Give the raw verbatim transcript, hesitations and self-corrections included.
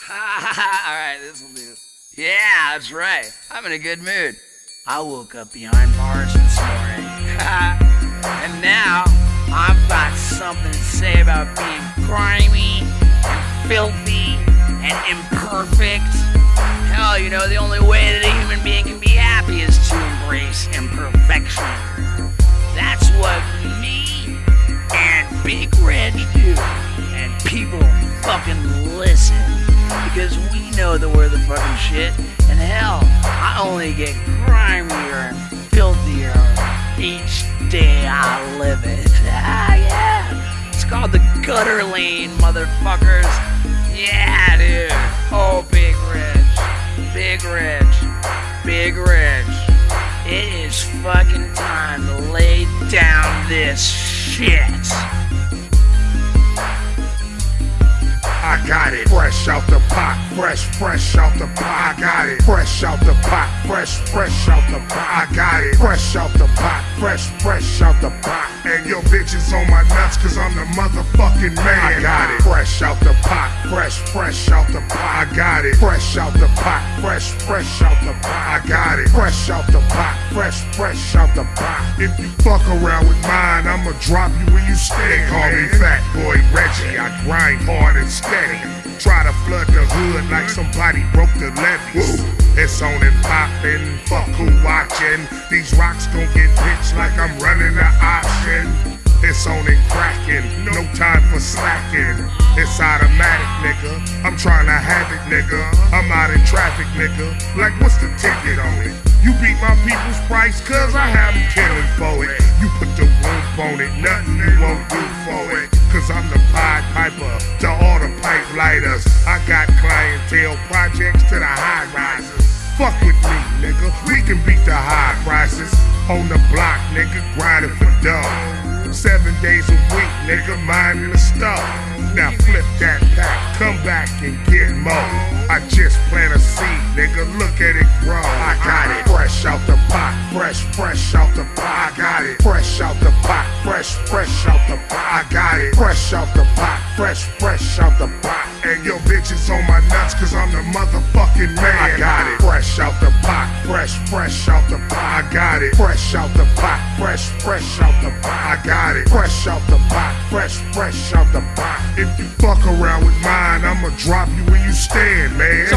Alright, this'll do. Yeah, that's right. I'm in a good mood. I woke up behind bars this morning. And now, I've got something to say about being grimy and filthy and imperfect. Hell, you know, the only way that a human being can be happy is to embrace imperfection. That's what me and Big Reg do. And people fucking listen. Because we know that we're the fucking shit. And hell, I only get grimier and filthier each day I live it. Ah, yeah. It's called the gutter lane, motherfuckers. Yeah, dude. Oh, Big Reg. Big Reg. Big Reg. It is fucking time to lay down this shit. I got it, fresh out the pot, fresh, fresh out the pot. I got it, fresh out the pot, fresh, fresh out the pot. I got it, fresh out the pot, fresh, fresh out the pot. And your bitch is on my nuts cause I'm the motherfucking man. I got it, fresh out the pot, fresh, fresh out the pot. I got it, fresh out the pot, fresh, fresh out the pot. I got it, fresh out the pot, fresh, fresh out the pot. If you fuck around with mine, I'ma drop you where you stay. Call me Fat Boy Reggie, I grind hard and steady. Try to flood the hood like somebody broke the levees. Woo. It's on and poppin', fuck who watchin'. These rocks gon' get pitched like I'm running the option. It's on and crackin', no time for slacking. It's automatic, nigga. I'm tryna have it, nigga. I'm out in traffic, nigga. Like, what's the ticket on it? You beat my people's price, cause I have them killing for it. You put the whoop on it, nothing you won't do for it. Cause I'm the Pied Piper to all the pipe lighters. I got clientele projects to the high risers. Fuck with me, nigga. We can beat the high prices. On the block, nigga, grinding for dough. Seven days a week, nigga, minding the stuff. Now flip that pack, come back and get more. I just plant a seed, nigga, look at it grow. I got it, fresh out the pot, fresh, fresh out the pot. I got it, fresh out the pot, fresh, fresh out the pot. I got it, fresh out the pot, fresh, fresh out the pot. And your bitch is on my nuts cause I'm the motherfucking man. I got it, fresh out the pot, fresh, fresh out the pot. I got it, fresh out the pot, fresh, fresh out the pot. I got it, fresh out the pot, fresh, fresh out the pot. If you fuck around with mine, I'ma drop you where you stand, man.